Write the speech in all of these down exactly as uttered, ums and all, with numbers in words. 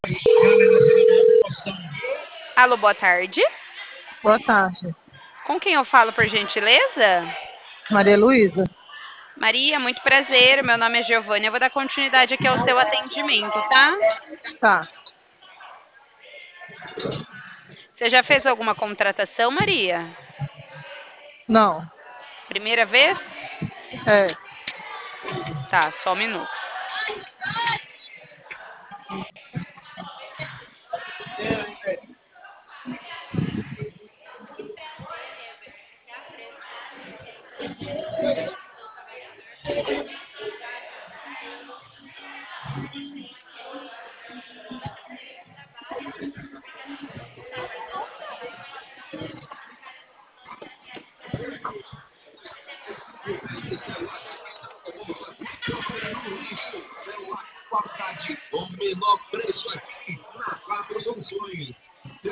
Alô, boa tarde. Boa tarde. Com quem eu falo, por gentileza? Maria Luísa? Maria, muito prazer. Meu nome é Giovânia. Eu vou dar continuidade aqui ao seu atendimento, tá? Tá. Você já fez alguma contratação, Maria? Não. Primeira vez? É. Tá, só um minuto. Qualidade, o menor preço aqui na Quatro Soluções.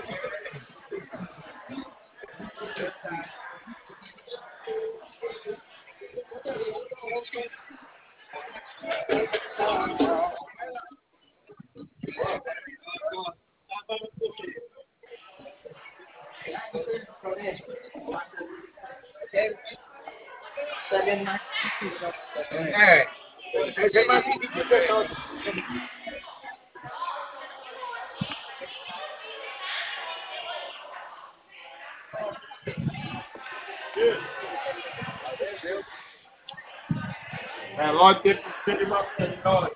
É, esse é mais difícil de todo. É lógico que precisa de uma melhor.